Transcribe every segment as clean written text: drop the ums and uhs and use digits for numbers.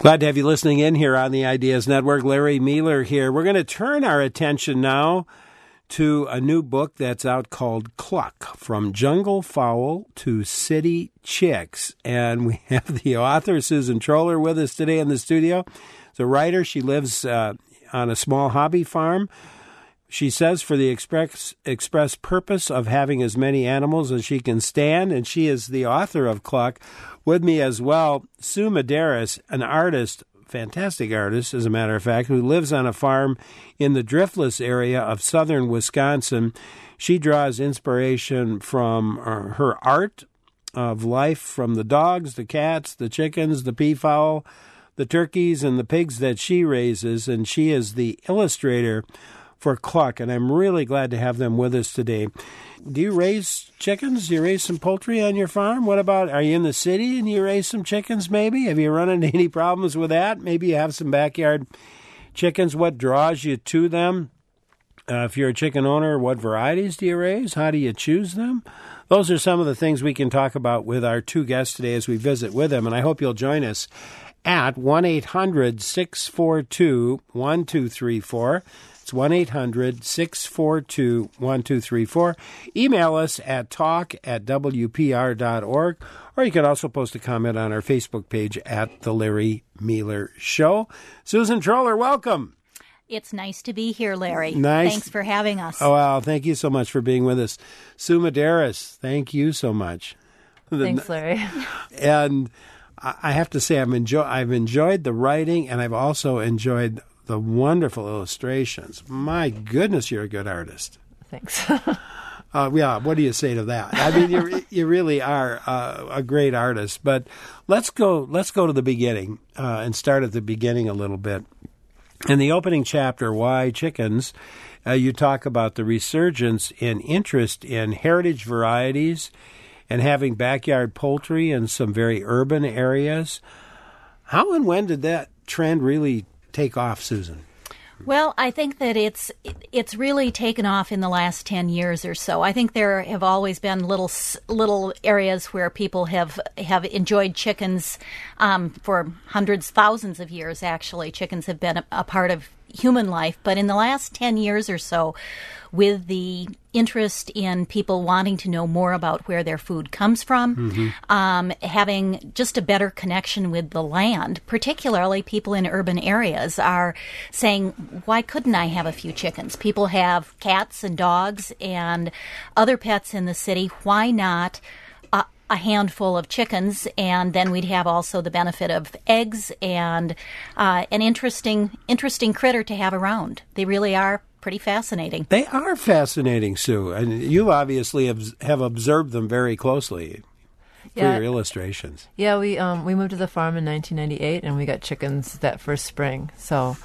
Glad to have you listening in here on the Ideas Network. Larry Mueller here. We're going to turn our attention now to a new book that's out called Cluck, From Jungle Fowl to City Chicks. And we have the author, Susan Troller, with us today in the studio. The writer, she lives on a small hobby farm. She says for the express purpose of having as many animals as she can stand, and she is the author of Cluck. With me as well, Sue Medeiros, an artist, fantastic artist, as a matter of fact, who lives on a farm in the Driftless area of southern Wisconsin. She draws inspiration from her art of life, from the dogs, the cats, the chickens, the peafowl, the turkeys, and the pigs that she raises, and she is the illustrator for Cluck, and I'm really glad to have them with us today. Do you raise chickens? Do you raise some poultry on your farm? What about, are you in the city and you raise some chickens maybe? Have you run into any problems with that? Maybe you have some backyard chickens. What draws you to them? If you're a chicken owner, what varieties do you raise? How do you choose them? Those are some of the things we can talk about with our two guests today as we visit with them, and I hope you'll join us at 1-800-642-1234. It's 1-800-642-1234. Email us at talk@wpr.org, or you can also post a comment on our Facebook page at The Larry Mueller Show. Susan Troller, welcome. It's nice to be here, Larry. Nice. Thanks for having us. Oh, well, thank you so much for being with us. Sue Medeiros, thank you so much. Thanks, Larry. And I have to say, I've enjoyed the writing, and I've also enjoyed the wonderful illustrations. My goodness, you're a good artist. Thanks. Yeah, what do you say to that? I mean, you really are a great artist. But let's go to the beginning and start at the beginning a little bit. In the opening chapter, Why Chickens, you talk about the resurgence in interest in heritage varieties and having backyard poultry in some very urban areas. How and when did that trend really take off, Susan? Well, I think that it's really taken off in the last 10 years or so. I think there have always been little areas where people have enjoyed chickens for hundreds, thousands of years, actually. Chickens have been a part of human life. But in the last 10 years or so, with the interest in people wanting to know more about where their food comes from, having just a better connection with the land, particularly people in urban areas are saying, why couldn't I have a few chickens? People have cats and dogs and other pets in the city. Why not a handful of chickens? And then we'd have also the benefit of eggs and an interesting critter to have around. They really are pretty fascinating. They are fascinating, Sue, and you obviously have observed them very closely for your illustrations. Yeah, we moved to the farm in 1998, and we got chickens that first spring. So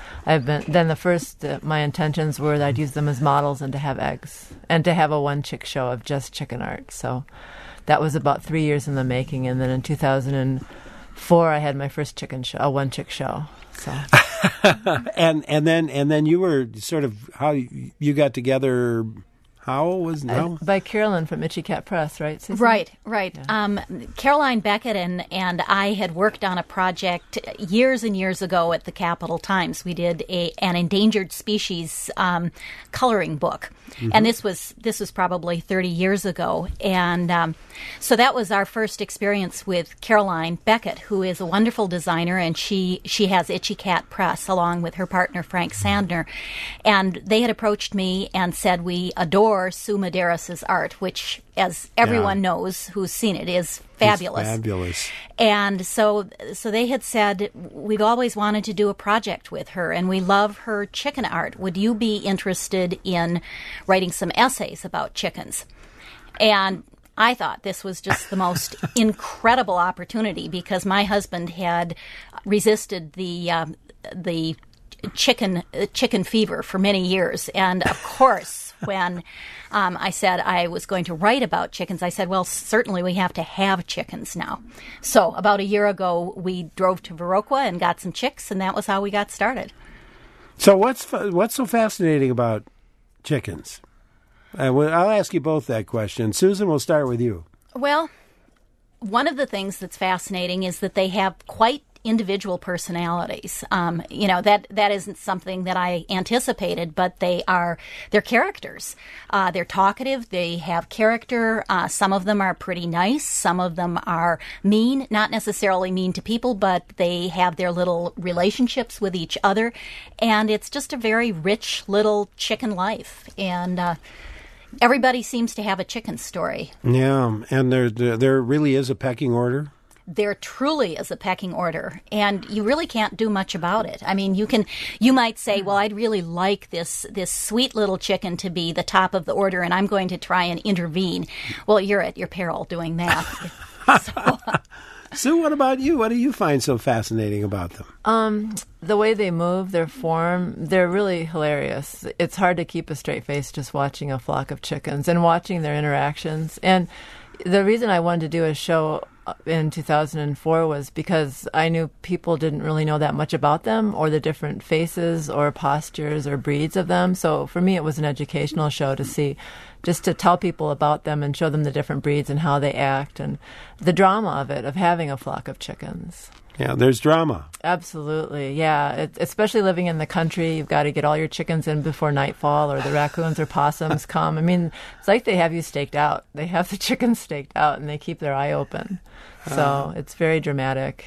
my intentions were that I'd use them as models and to have eggs and to have a one-chick show of just chicken art. So that was about 3 years in the making, and then in 2004 I had my first chicken show, a one-chick show. So. and then you were sort of how you got together. How was now? By Carolyn from Itchy Cat Press, right, Susan? Right. Yeah. Caroline Beckett and I had worked on a project years and years ago at the Capital Times. We did an endangered species coloring book, and this was probably 30 years ago. And so that was our first experience with Caroline Beckett, who is a wonderful designer, and she has Itchy Cat Press along with her partner Frank Sandner, and they had approached me and said, we adore Sue Medeiros' art, which, as everyone knows who's seen it, is fabulous. It's fabulous. And so they had said, we've always wanted to do a project with her, and we love her chicken art. Would you be interested in writing some essays about chickens? And I thought this was just the most incredible opportunity, because my husband had resisted the chicken fever for many years, and of course, when I said I was going to write about chickens, I said, well, certainly we have to have chickens now. So about a year ago, we drove to Viroqua and got some chicks, and that was how we got started. So what's so fascinating about chickens? I'll ask you both that question. Susan, we'll start with you. Well, one of the things that's fascinating is that they have quite individual personalities. That isn't something that I anticipated, but they're characters. They're talkative. They have character. Some of them are pretty nice. Some of them are mean, not necessarily mean to people, but they have their little relationships with each other. And it's just a very rich little chicken life. And everybody seems to have a chicken story. Yeah, and there really is a pecking order. There truly is a pecking order, and you really can't do much about it. I mean, you might say, well, I'd really like this sweet little chicken to be the top of the order, and I'm going to try and intervene. Well, you're at your peril doing that. Sue, what about you? What do you find so fascinating about them? The way they move, their form, they're really hilarious. It's hard to keep a straight face just watching a flock of chickens and watching their interactions. And the reason I wanted to do a show in 2004 was because I knew people didn't really know that much about them or the different faces or postures or breeds of them. So for me, it was an educational show just to tell people about them and show them the different breeds and how they act and the drama of it, of having a flock of chickens. Yeah, there's drama. Absolutely, yeah. Especially living in the country, you've got to get all your chickens in before nightfall or the raccoons or possums come. I mean, it's like they have you staked out. They have the chickens staked out and they keep their eye open. So it's very dramatic.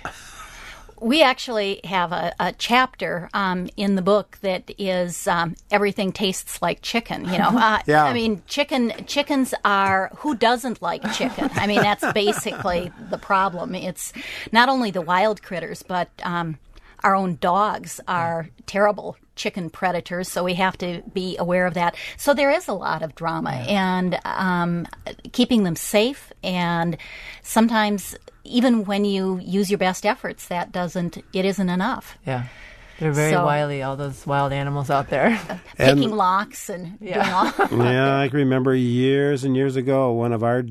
We actually have a chapter in the book that is everything tastes like chicken. Yeah. I mean, chickens are, who doesn't like chicken? I mean, that's basically the problem. It's not only the wild critters, but our own dogs are terrible chicken predators, so we have to be aware of that. So there is a lot of drama, and keeping them safe, and sometimes even when you use your best efforts, it isn't enough. Yeah. They're very wily, all those wild animals out there. Picking locks and doing all. Yeah, I can remember years and years ago, one of our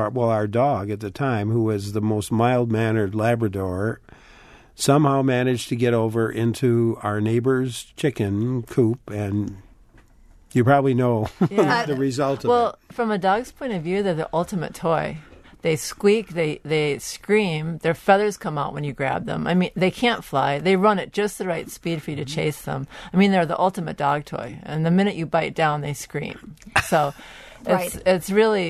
dog at the time, who was the most mild-mannered Labrador, somehow managed to get over into our neighbor's chicken coop, and you probably know the result of it. Well, from a dog's point of view, they're the ultimate toy. They squeak, they scream, their feathers come out when you grab them. I mean, they can't fly. They run at just the right speed for you to chase them. I mean, they're the ultimate dog toy. And the minute you bite down, they scream. So it's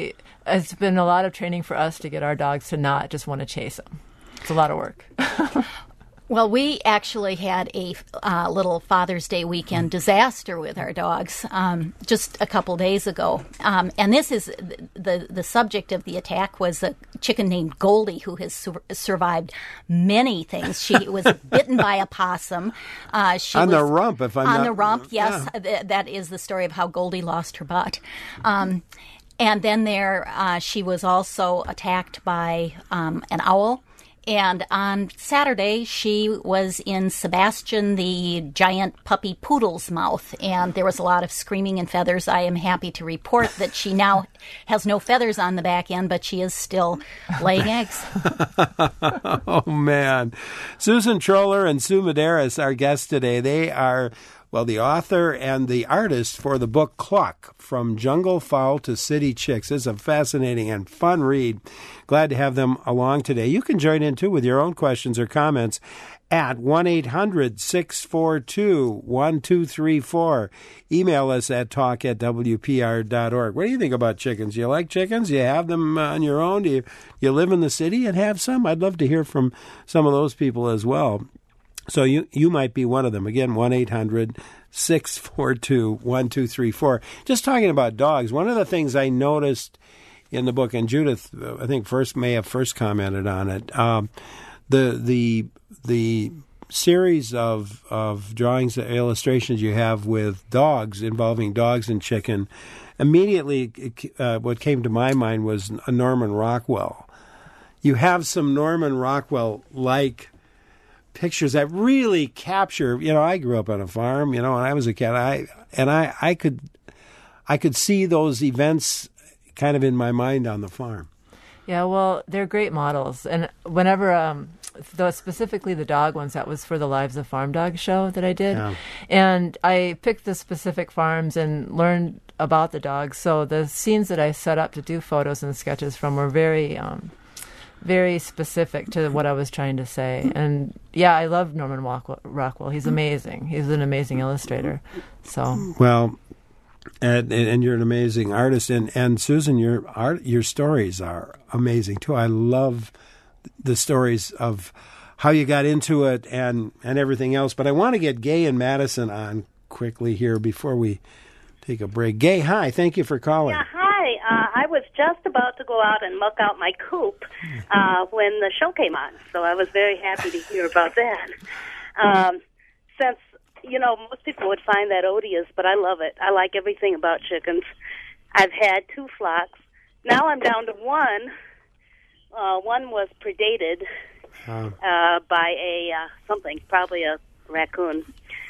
been a lot of training for us to get our dogs to not just want to chase them. It's a lot of work. Well, we actually had a little Father's Day weekend disaster with our dogs just a couple days ago. And this is the subject of the attack was a chicken named Goldie, who has survived many things. She was bitten by a possum. The rump, if I'm not... On the rump, yes. Yeah. That is the story of how Goldie lost her butt. And then she was also attacked by an owl. And on Saturday, she was in Sebastian, the giant puppy poodle's mouth, and there was a lot of screaming and feathers. I am happy to report that she now has no feathers on the back end, but she is still laying eggs. Oh, man. Susan Troller and Sue Medeiros, our guests today. They are... Well, the author and the artist for the book Cluck, From Jungle Fowl to City Chicks. It's a fascinating and fun read. Glad to have them along today. You can join in, too, with your own questions or comments at 1-800-642-1234. Email us at talk@wpr.org. What do you think about chickens? Do you like chickens? Do you have them on your own? Do you live in the city and have some? I'd love to hear from some of those people as well. So you might be one of them. Again, 1-800-642-1234. Just talking about dogs, one of the things I noticed in the book, and Judith, I think may have first commented on it, the series of drawings, illustrations you have with dogs, involving dogs and chicken, immediately what came to my mind was a Norman Rockwell. You have some Norman Rockwell-like pictures that really capture, I grew up on a farm, when I was a kid, I could see those events kind of in my mind on the farm. Yeah, well, they're great models. And whenever, specifically the dog ones, that was for the Lives of Farm Dogs show that I did. Yeah. And I picked the specific farms and learned about the dogs. So the scenes that I set up to do photos and sketches from were very very specific to what I was trying to say. And yeah, I love Norman Rockwell. He's amazing. He's an amazing illustrator. So well, and you're an amazing artist. And Susan, your stories are amazing too. I love the stories of how you got into it and everything else. But I want to get Gay and Madison on quickly here before we take a break. Gay, hi. Thank you for calling. Yeah, hi. I was just about to go out and muck out my coop when the show came on, so I was very happy to hear about that. Since, most people would find that odious, but I love it. I like everything about chickens. I've had 2 flocks. Now I'm down to 1. One was predated by something, probably a raccoon,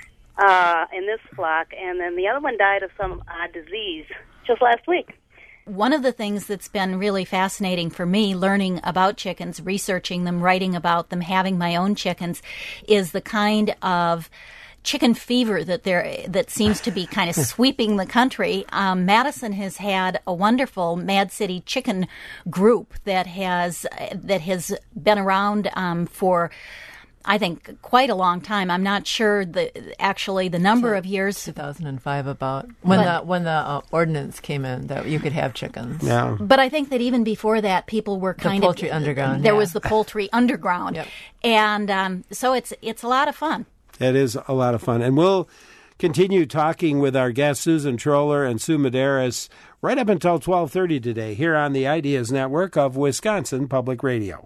in this flock, and then the other one died of some disease just last week. One of the things that's been really fascinating for me, learning about chickens, researching them, writing about them, having my own chickens, is the kind of chicken fever that seems to be kind of sweeping the country. Madison has had a wonderful Mad City Chicken group that has been around for, I think, quite a long time. I'm not sure the number of years. 2005, about when the ordinance came in that you could have chickens. Yeah. But I think that even before that, people were kind the poultry underground. There was the poultry underground, yep. And so it's a lot of fun. It is a lot of fun, and we'll continue talking with our guests Susan Troller and Sue Medeiros right up until 12:30 today here on the Ideas Network of Wisconsin Public Radio.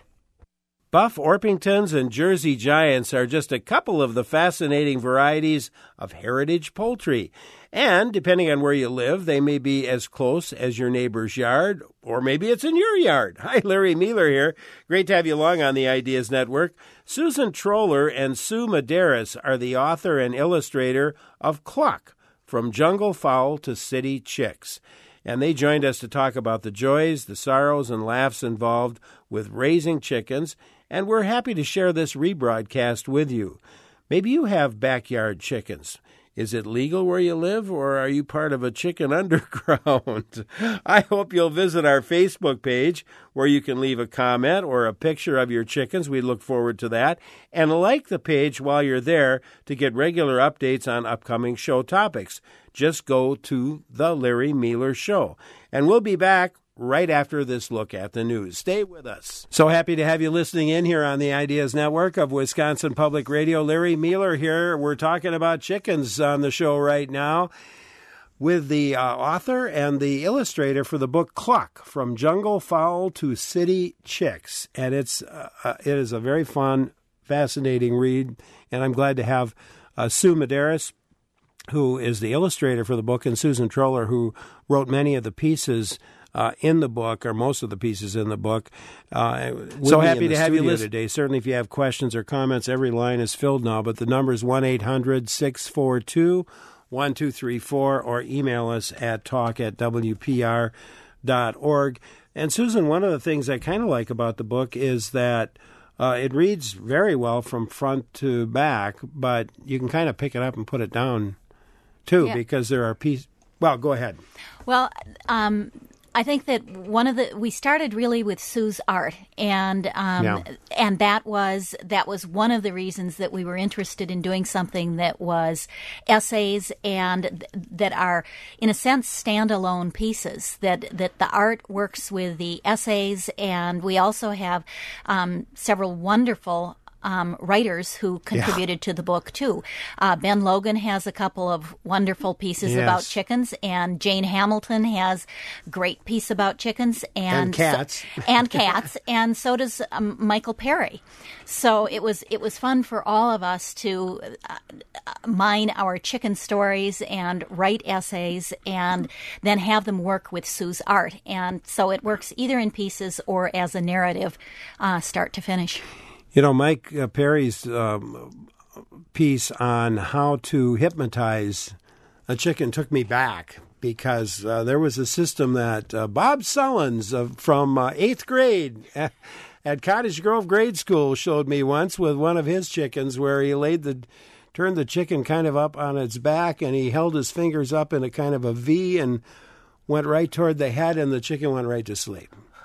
Buff Orpingtons and Jersey Giants are just a couple of the fascinating varieties of heritage poultry. And depending on where you live, they may be as close as your neighbor's yard, or maybe it's in your yard. Hi, Larry Mealer here. Great to have you along on the Ideas Network. Susan Troller and Sue Medeiros are the author and illustrator of Cluck, From Jungle Fowl to City Chicks. And they joined us to talk about the joys, the sorrows, and laughs involved with raising chickens, and we're happy to share this rebroadcast with you. Maybe you have backyard chickens. Is it legal where you live, or are you part of a chicken underground? I hope you'll visit our Facebook page, where you can leave a comment or a picture of your chickens. We look forward to that. And like the page while you're there to get regular updates on upcoming show topics. Just go to The Larry Mealer Show. And we'll be back right after this look at the news. Stay with us. So happy to have you listening in here on the Ideas Network of Wisconsin Public Radio. Larry Mealer here. We're talking about chickens on the show right now with the author and the illustrator for the book Cluck, From Jungle Fowl to City Chicks. And it is a very fun, fascinating read. And I'm glad to have Sue Medeiros, who is the illustrator for the book, and Susan Troller, who wrote many of the pieces in the book, or most of the pieces in the book. So happy to have you listen today. Certainly, if you have questions or comments, every line is filled now, but the number is 1-800-642-1234, or email us at talk@wpr.org. And Susan, one of the things I kind of like about the book is that it reads very well from front to back, but you can kind of pick it up and put it down, too, because there are pieces. Well, go ahead. Well, I think that we started really with Sue's art, and that was one of the reasons that we were interested in doing something that was essays and that are, in a sense, standalone pieces. That the art works with the essays, and we also have several wonderful writers who contributed to the book, too. Ben Logan has a couple of wonderful pieces about chickens, and Jane Hamilton has a great piece about chickens. And cats. And cats, and so does Michael Perry. So it was fun for all of us to mine our chicken stories and write essays and then have them work with Sue's art. And so it works either in pieces or as a narrative, start to finish. You know, Mike Perry's piece on how to hypnotize a chicken took me back, because there was a system that Bob Sullins from 8th grade at Cottage Grove Grade School showed me once with one of his chickens, where he turned the chicken kind of up on its back, and he held his fingers up in a kind of a V and went right toward the head, and the chicken went right to sleep.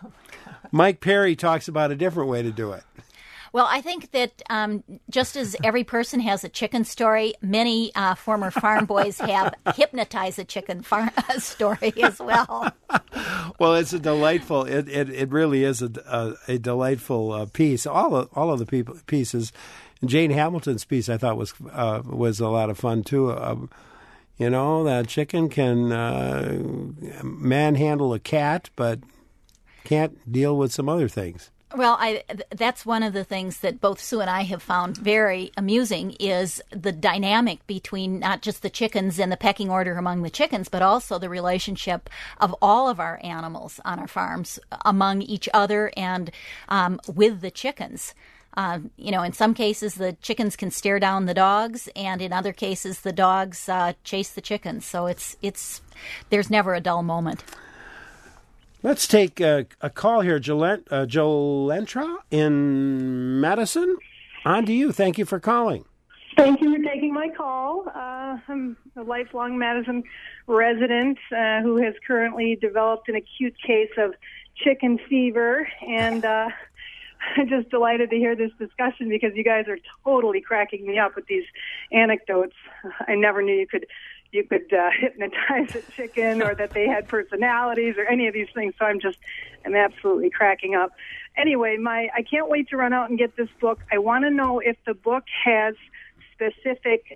Mike Perry talks about a different way to do it. Well, I think that just as every person has a chicken story, many former farm boys have hypnotize a chicken story as well. Well, it's a delightful. It really is a delightful piece. All of the pieces. Jane Hamilton's piece I thought was a lot of fun too. That chicken can manhandle a cat, but can't deal with some other things. Well, that's one of the things that both Sue and I have found very amusing is the dynamic between not just the chickens and the pecking order among the chickens, but also the relationship of all of our animals on our farms among each other and with the chickens. In some cases, the chickens can stare down the dogs, and in other cases, the dogs chase the chickens. So there's never a dull moment. Let's take a call here. Jolentra in Madison. On to you. Thank you for calling. Thank you for taking my call. I'm a lifelong Madison resident who has currently developed an acute case of chicken fever, and I'm just delighted to hear this discussion because you guys are totally cracking me up with these anecdotes. I never knew you could hypnotize a chicken or that they had personalities or any of these things. So I'm absolutely cracking up. Anyway, I can't wait to run out and get this book. I want to know if the book has specific,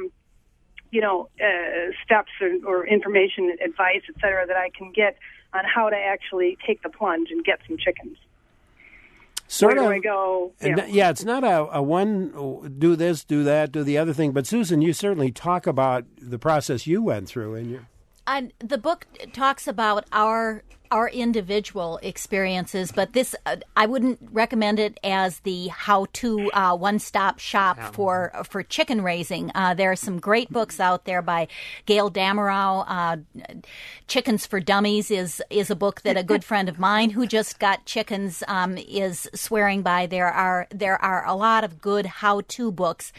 steps or information, advice, et cetera, that I can get on how to actually take the plunge and get some chickens. Where do I go? Yeah, it's not a one, do this, do that, do the other thing. But, Susan, you certainly talk about the process you went through. The book talks about our individual experiences, but this I wouldn't recommend it as the how-to one-stop shop for chicken raising. There are some great books out there by Gail Damerow. Chickens for Dummies is a book that a good friend of mine who just got chickens is swearing by. There are a lot of good how-to books.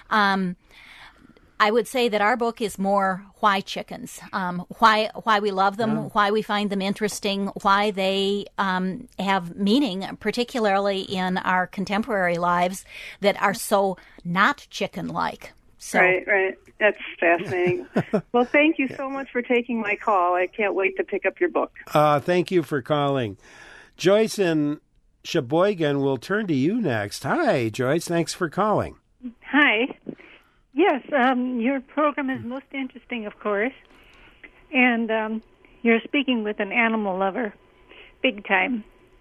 I would say that our book is more why chickens, why we love them, why we find them interesting, why they have meaning, particularly in our contemporary lives that are so not chicken-like. So. Right. That's fascinating. Well, thank you so much for taking my call. I can't wait to pick up your book. Thank you for calling. Joyce in Sheboygan will turn to you next. Hi, Joyce. Thanks for calling. Hi. Yes, your program is most interesting, of course, and you're speaking with an animal lover, big time.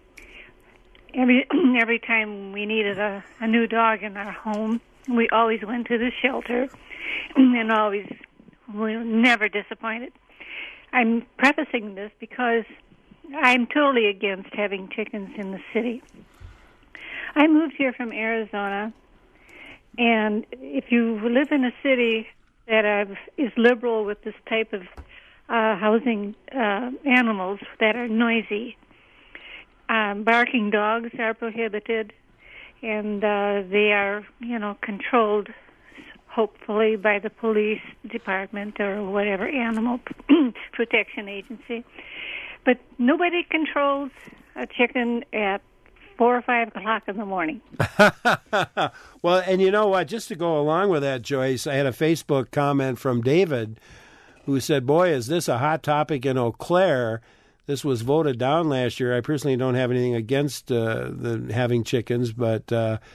Every time we needed a new dog in our home, we always went to the shelter, and we were never disappointed. I'm prefacing this because I'm totally against having chickens in the city. I moved here from Arizona. And if you live in a city that is liberal with this type of housing animals that are noisy, barking dogs are prohibited, and they are, controlled, hopefully, by the police department or whatever animal protection agency. But nobody controls a chicken at 4 or 5 o'clock in the morning. Well, and you know what? Just to go along with that, Joyce, I had a Facebook comment from David who said, boy, is this a hot topic in Eau Claire. This was voted down last year. I personally don't have anything against having chickens, but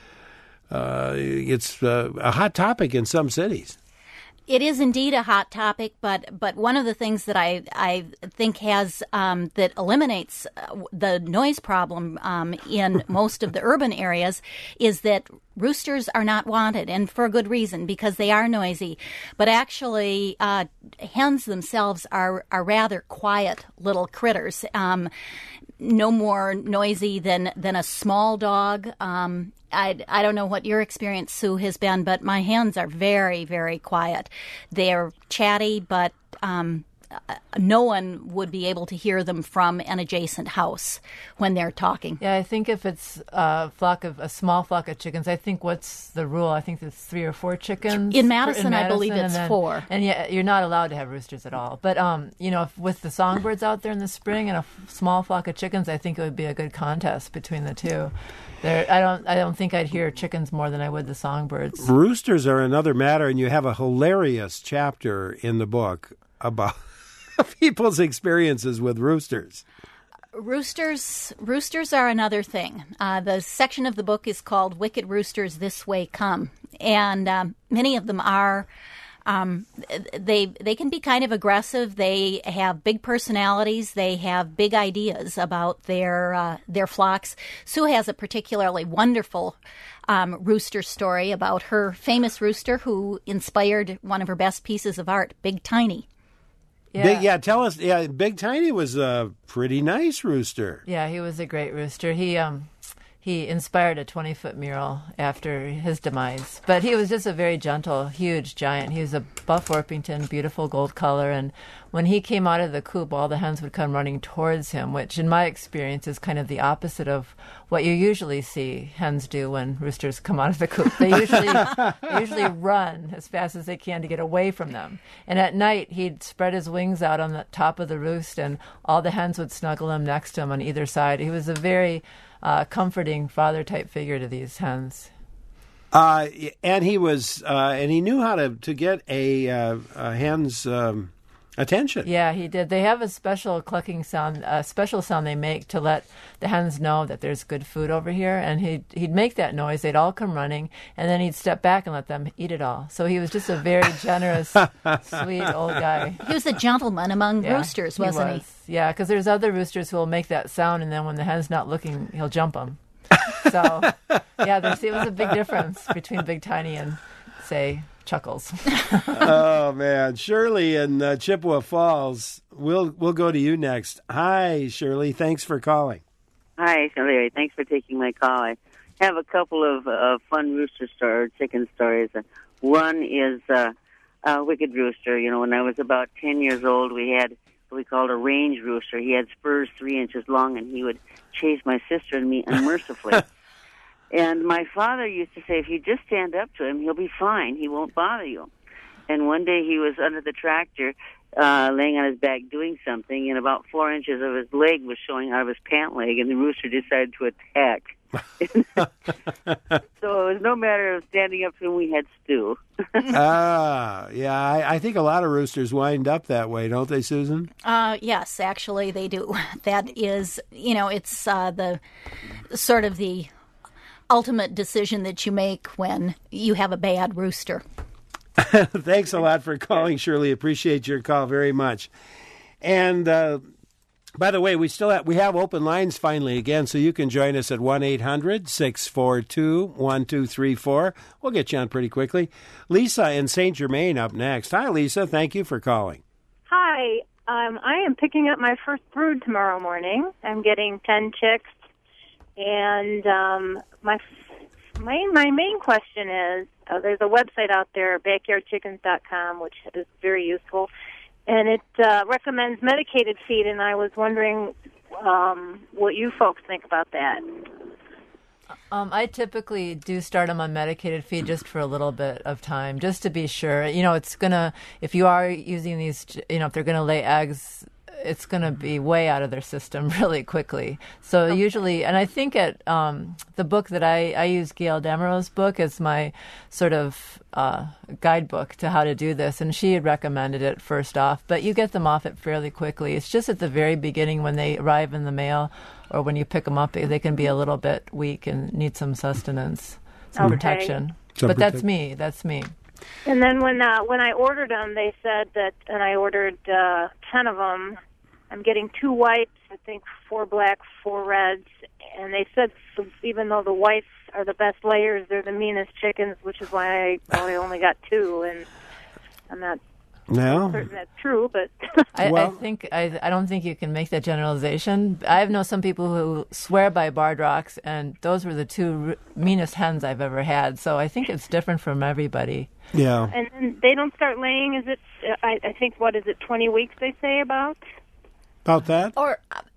it's a hot topic in some cities. It is indeed a hot topic, but one of the things that I think has that eliminates the noise problem in most of the urban areas is that roosters are not wanted, and for a good reason, because they are noisy. But actually, hens themselves are rather quiet little critters. No more noisy than a small dog. I don't know what your experience, Sue, has been, but my hens are very, very quiet. They're chatty, but no one would be able to hear them from an adjacent house when they're talking. Yeah, I think if it's a small flock of chickens, I think what's the rule? I think it's 3 or 4 chickens. In Madison, I believe it's 4. And yeah, you're not allowed to have roosters at all. But, with the songbirds out there in the spring and a small flock of chickens, I think it would be a good contest between the two. I don't think I'd hear chickens more than I would the songbirds. Roosters are another matter, and you have a hilarious chapter in the book about people's experiences with roosters. Roosters are another thing. The section of the book is called "Wicked Roosters This Way Come," and many of them are. They can be kind of aggressive. They have big personalities. They have big ideas about their flocks. Sue has a particularly wonderful rooster story about her famous rooster who inspired one of her best pieces of art, Big Tiny. Yeah. Tell us. Yeah, Big Tiny was a pretty nice rooster. Yeah, he was a great rooster. He inspired a 20-foot mural after his demise. But he was just a very gentle, huge giant. He was a buff Orpington, beautiful gold color. And when he came out of the coop, all the hens would come running towards him, which in my experience is kind of the opposite of what you usually see hens do when roosters come out of the coop. They usually run as fast as they can to get away from them. And at night, he'd spread his wings out on the top of the roost, and all the hens would snuggle him next to him on either side. He was a very comforting father-type figure to these hens. And he was, and he knew how to get a hen's attention. Yeah, he did. They have a special clucking sound, a special sound they make to let the hens know that there's good food over here. And he'd make that noise. They'd all come running, and then he'd step back and let them eat it all. So he was just a very generous, sweet old guy. He was a gentleman among roosters, wasn't he? Yeah, because there's other roosters who will make that sound, and then when the hen's not looking, he'll jump them. So, yeah, it was a big difference between Big Tiny and, say, Chuckles. Oh, man. Shirley in Chippewa Falls, we'll go to you next. Hi, Shirley. Thanks for calling. Hi, Larry. Thanks for taking my call. I have a couple of fun chicken stories. One is Wicked Rooster. You know, when I was about 10 years old, we had what we called a range rooster. He had spurs 3 inches long, and he would chase my sister and me unmercifully. And my father used to say, if you just stand up to him, he'll be fine. He won't bother you. And one day he was under the tractor, laying on his back doing something, and about 4 inches of his leg was showing out of his pant leg, and the rooster decided to attack. So it was no matter of standing up to him, we had stew. Yeah, I think a lot of roosters wind up that way, don't they, Susan? Yes, actually they do. That is, it's the sort of the ultimate decision that you make when you have a bad rooster. Thanks a lot for calling, Shirley. Appreciate your call very much. And by the way, we have open lines finally again, so you can join us at 1-800-642-1234. We'll get you on pretty quickly. Lisa in St. Germain up next. Hi, Lisa. Thank you for calling. Hi. I am picking up my first brood tomorrow morning. I'm getting 10 chicks. And my main question is, there's a website out there, backyardchickens.com, which is very useful, and it recommends medicated feed, and I was wondering what you folks think about that. I typically do start them on medicated feed just for a little bit of time, just to be sure. If you are using these, if they're going to lay eggs, it's going to be way out of their system really quickly. So usually, and I think at the book that I use, Gail Demeraux's book, as my sort of guidebook to how to do this, and she had recommended it first off, but you get them off it fairly quickly. It's just at the very beginning when they arrive in the mail or when you pick them up, they can be a little bit weak and need some sustenance, some protection. That's me. And then when I ordered them, they said that, and I ordered 10 of them. I'm getting 2 whites, I think 4 black, 4 reds, and they said even though the whites are the best layers, they're the meanest chickens, which is why I only got 2, and I'm not No. I'm certain that's true, but I don't think you can make that generalization. I know some people who swear by Barred Rocks, and those were the two meanest hens I've ever had. So I think it's different from everybody. Yeah. and then they don't start laying. Is it? I think 20 weeks they say about. About that? Or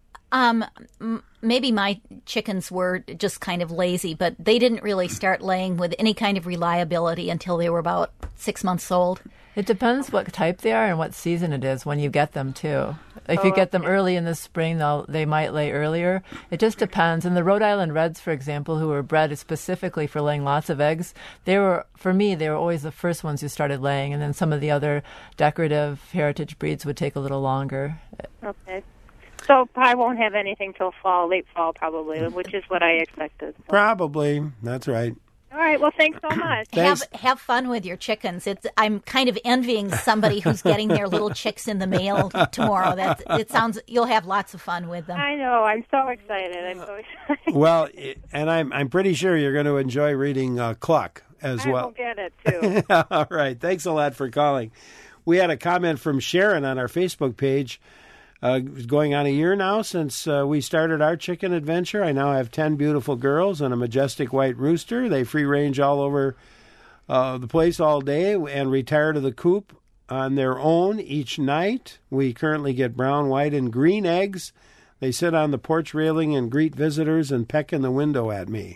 maybe my chickens were just kind of lazy, but they didn't really start laying with any kind of reliability until they were about 6 months old. It depends what type they are and what season it is when you get them, too. If you get them early in the spring, they might lay earlier. It just depends. And the Rhode Island Reds, for example, who were bred specifically for laying lots of eggs, for me, they were always the first ones who started laying. And then some of the other decorative heritage breeds would take a little longer. Okay. So I won't have anything till fall, late fall probably, which is what I expected. So. Probably. That's right. All right. Well, thanks so much. Have fun with your chickens. I'm kind of envying somebody who's getting their little chicks in the mail tomorrow. It sounds you'll have lots of fun with them. I know. I'm so excited. Well, and I'm pretty sure you're going to enjoy reading Cluck as well. I will get it too. All right. Thanks a lot for calling. We had a comment from Sharon on our Facebook page. Going on a year now since we started our chicken adventure. I now have 10 beautiful girls and a majestic white rooster. They free range all over the place all day and retire to the coop on their own each night. We currently get brown, white, and green eggs. They sit on the porch railing and greet visitors and peck in the window at me.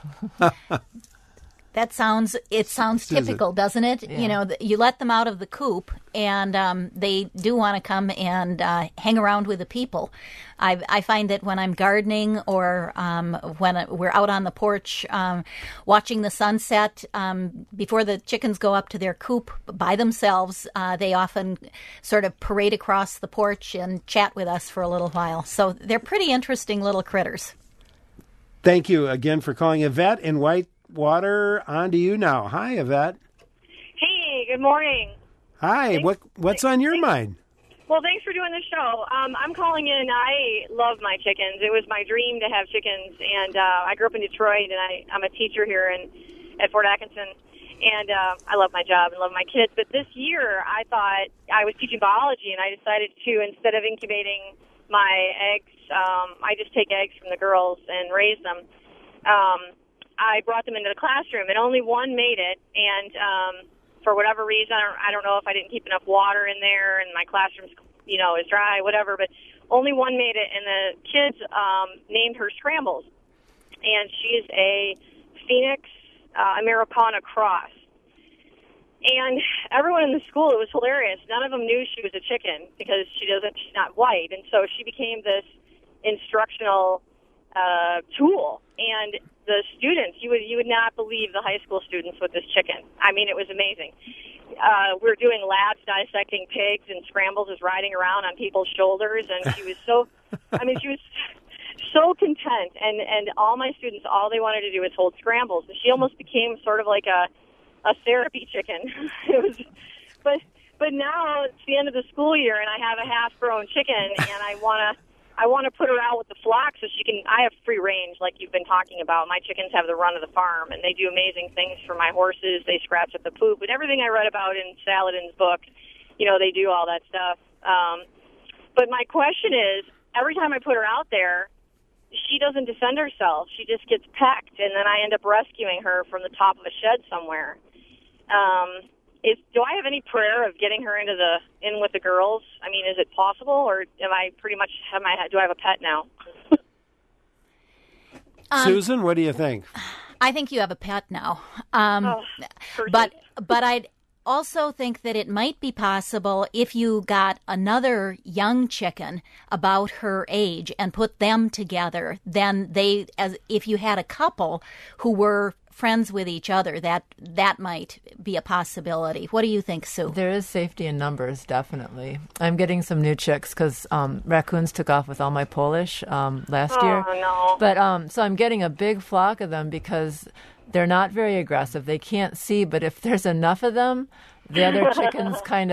It sounds typical, doesn't it? Yeah. You know, you let them out of the coop, and they do want to come and hang around with the people. I find that when I'm gardening or when we're out on the porch watching the sunset, before the chickens go up to their coop by themselves, they often sort of parade across the porch and chat with us for a little while. So they're pretty interesting little critters. Thank you again for calling. Yvette in Whitewater, on to you now. Hi, Yvette. Hey, good morning. Hi. What's on your mind? Well, thanks for doing the show. I'm calling in. I love my chickens. It was my dream to have chickens, and I grew up in Detroit, and I'm a teacher here at Fort Atkinson, and I love my job and love my kids. But this year, I thought I was teaching biology, and I decided to, instead of incubating my eggs, I just take eggs from the girls and raise them. I brought them into the classroom, and only one made it. And for whatever reason, I don't know if I didn't keep enough water in there, and my classroom, is dry, whatever. But only one made it, and the kids named her Scrambles, and she is a Phoenix Americana cross. And everyone in the school, it was hilarious. None of them knew she was a chicken because she's not white, and so she became this instructional tool. And the students, you would not believe the high school students with this chicken. I mean, it was amazing. We were doing labs dissecting pigs, and Scrambles was riding around on people's shoulders, and she was she was so content. And all my students, all they wanted to do was hold Scrambles. And she almost became sort of like a therapy chicken. It was, but now it's the end of the school year, and I have a half-grown chicken, and I want to put her out with the flock so she can. I have free range, like you've been talking about. My chickens have the run of the farm, and they do amazing things for my horses. They scratch at the poop, and everything I read about in Saladin's book, they do all that stuff. But my question is, every time I put her out there, she doesn't defend herself. She just gets pecked, and then I end up rescuing her from the top of a shed somewhere. Do I have any prayer of getting her in with the girls? I mean, is it possible, or am I pretty much do I have a pet now? Susan, what do you think? I think you have a pet now. But I'd also think that it might be possible if you got another young chicken about her age and put them together, then if you had a couple who were friends with each other, that might be a possibility. What do you think, Sue? There is safety in numbers, definitely. I'm getting some new chicks because raccoons took off with all my Polish last year. Oh, no. But so I'm getting a big flock of them because they're not very aggressive. They can't see, but if there's enough of them, the other chickens kind of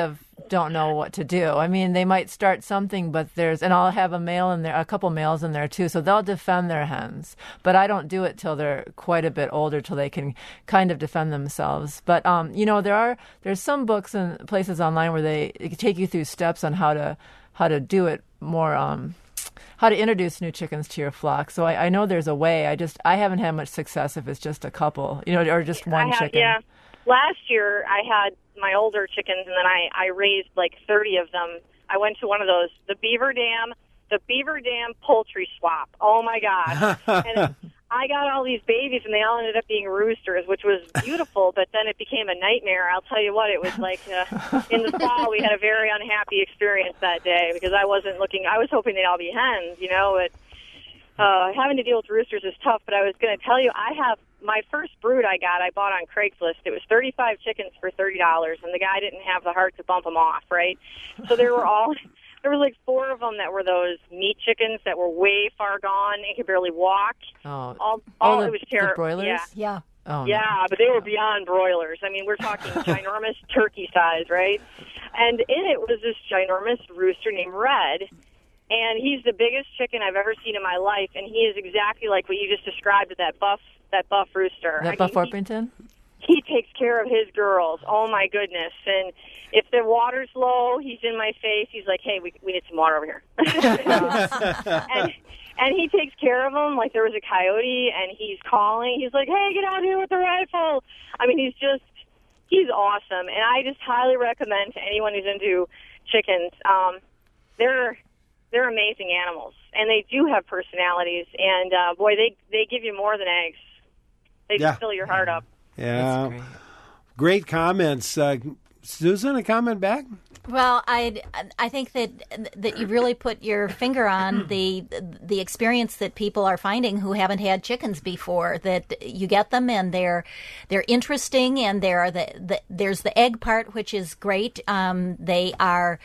don't know what to do. I mean, they might start something, but and I'll have a couple males in there too, so they'll defend their hens. But I don't do it till they're quite a bit older, till they can kind of defend themselves. But there's some books and places online where they take you through steps on how to do it more. How to introduce new chickens to your flock. So I know there's a way. I haven't had much success if it's just a couple, or just one chicken. Yeah. Last year, I had my older chickens, and then I raised like 30 of them. I went to one of those, the Beaver Dam poultry swap. Oh, my gosh. And I got all these babies, and they all ended up being roosters, which was beautiful, but then it became a nightmare. I'll tell you what, it was like in the fall, we had a very unhappy experience that day because I was hoping they'd all be hens, but having to deal with roosters is tough. But I was going to tell you, I have my first brood I bought on Craigslist. It was 35 chickens for $30, and the guy didn't have the heart to bump them off, right? So there were like 4 of them that were those meat chickens that were way far gone and could barely walk. Oh, it was terrible. The broilers? Yeah. Oh, yeah, no. but they were beyond broilers. I mean, we're talking ginormous turkey size, right? And in it was this ginormous rooster named Red. And he's the biggest chicken I've ever seen in my life, and he is exactly like what you just described with that buff rooster. Buff Orpington? He takes care of his girls. Oh, my goodness. And if the water's low, he's in my face. He's like, hey, we need some water over here. and he takes care of them like there was a coyote, and he's calling. He's like, hey, get out here with the rifle. I mean, he's awesome. And I just highly recommend to anyone who's into chickens, they're amazing animals, and they do have personalities. And, boy, they give you more than eggs. They just fill your heart up. Yeah. Great comments. Susan, a comment back? Well, I think that you really put your finger on the experience that people are finding who haven't had chickens before. That you get them and they're interesting, and there's the egg part, which is great. They are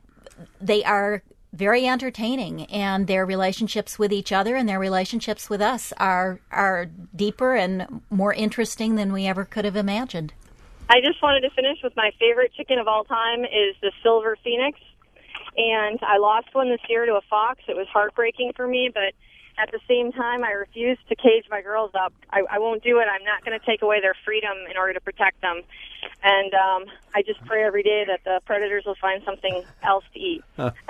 very entertaining, and their relationships with each other and their relationships with us are deeper and more interesting than we ever could have imagined. I just wanted to finish with my favorite chicken of all time is the Silver Phoenix, and I lost one this year to a fox. It was heartbreaking for me, but at the same time, I refuse to cage my girls up. I won't do it. I'm not going to take away their freedom in order to protect them. And I just pray every day that the predators will find something else to eat.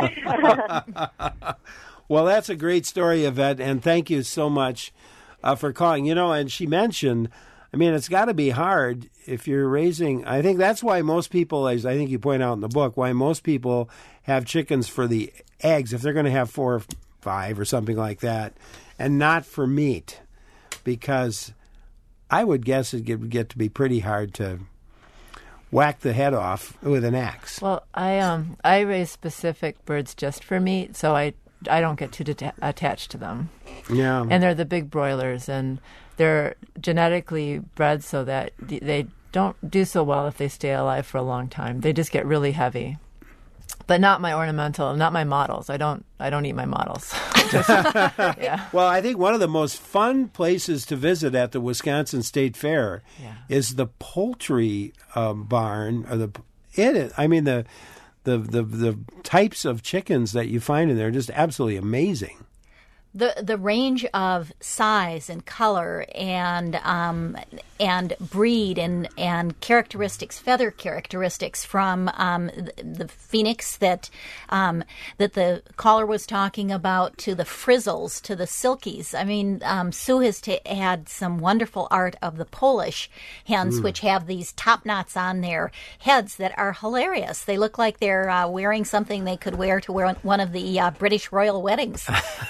Well, that's a great story, Yvette, and thank you so much for calling. And she mentioned, I mean, it's got to be hard if you're raising. I think that's why most people, as I think you point out in the book, why most people have chickens for the eggs, if they're going to have 4 or 5 or something like that, and not for meat, because I would guess it would get to be pretty hard to whack the head off with an axe. Well, I raise specific birds just for meat, so I don't get too attached to them. Yeah. And they're the big broilers, and they're genetically bred so that they don't do so well if they stay alive for a long time. They just get really heavy. But not my ornamental, not my models. I don't eat my models. Yeah. Well, I think one of the most fun places to visit at the Wisconsin State Fair is the poultry barn. The types of chickens that you find in there are just absolutely amazing. The range of size and color and breed and characteristics, feather characteristics from the phoenix that the caller was talking about, to the frizzles, to the silkies. I mean, Sue has had some wonderful art of the Polish hens, which have these top knots on their heads that are hilarious. They look like they're wearing something they could wear to one of the British royal weddings.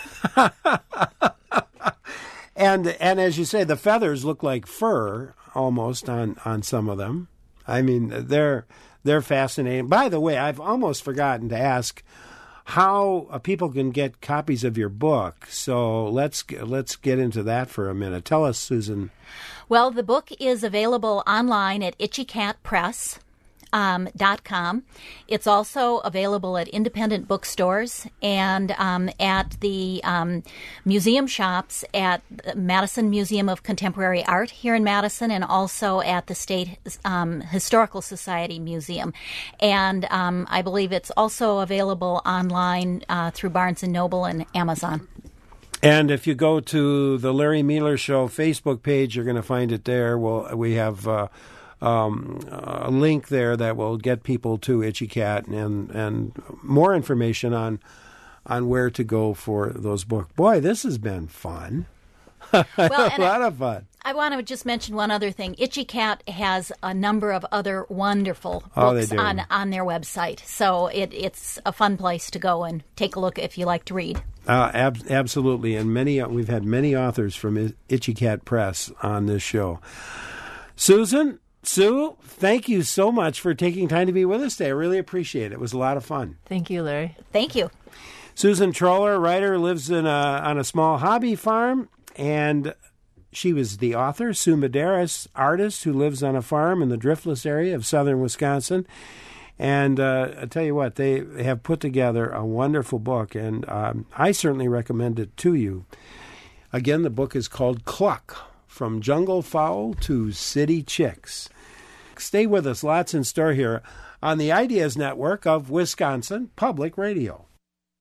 And as you say, the feathers look like fur almost on some of them. I mean, they're fascinating. By the way, I've almost forgotten to ask how people can get copies of your book. So let's get into that for a minute. Tell us, Susan. Well, the book is available online at Itchy Cat Press. chickens.com. It's also available at independent bookstores and at the museum shops at the Madison Museum of Contemporary Art here in Madison, and also at the State Historical Society Museum. And I believe it's also available online through Barnes & Noble and Amazon. And if you go to the Larry Mealer Show Facebook page, you're going to find it there. We have a link there that will get people to Itchy Cat and more information on where to go for those books. Boy, this has been fun. A lot of fun. I want to just mention one other thing. Itchy Cat has a number of other wonderful books on their website. So it's a fun place to go and take a look if you like to read. Absolutely. And we've had many authors from Itchy Cat Press on this show. Sue, thank you so much for taking time to be with us today. I really appreciate it. It was a lot of fun. Thank you, Larry. Thank you. Susan Troller, writer, lives on a small hobby farm, and she was the author. Sue Medeiros, artist who lives on a farm in the Driftless area of southern Wisconsin. And I tell you what, they have put together a wonderful book, and I certainly recommend it to you. Again, the book is called Cluck, From Jungle Fowl to City Chicks. Stay with us. Lots in store here on the Ideas Network of Wisconsin Public Radio.